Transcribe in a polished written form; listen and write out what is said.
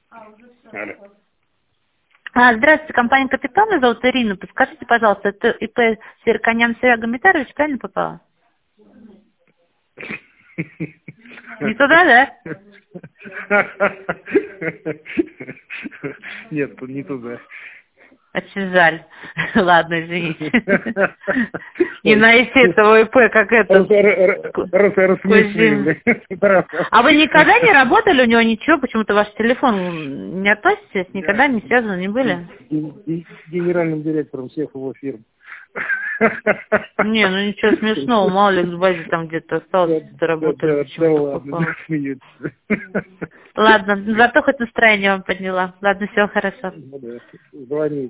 Алло. Здравствуйте, компания «Капитан», меня зовут Ирина. Подскажите, пожалуйста, это ИП Серканян Серега Митарович, правильно попала? Не туда, да? Нет, не туда. Очень жаль. Ладно, извините. Не найти этого ИП, как это. Рассмешили. А вы никогда не работали у него, ничего? Почему-то ваш телефон не относитесь? Никогда не связаны, не были? Генеральным директором всех его фирм. Не, ну ничего смешного, мало ли в базе там где-то осталось, где-то работали, почему-то попало. Ладно, зато хоть настроение вам подняла. Ладно, всего хорошо. Звони.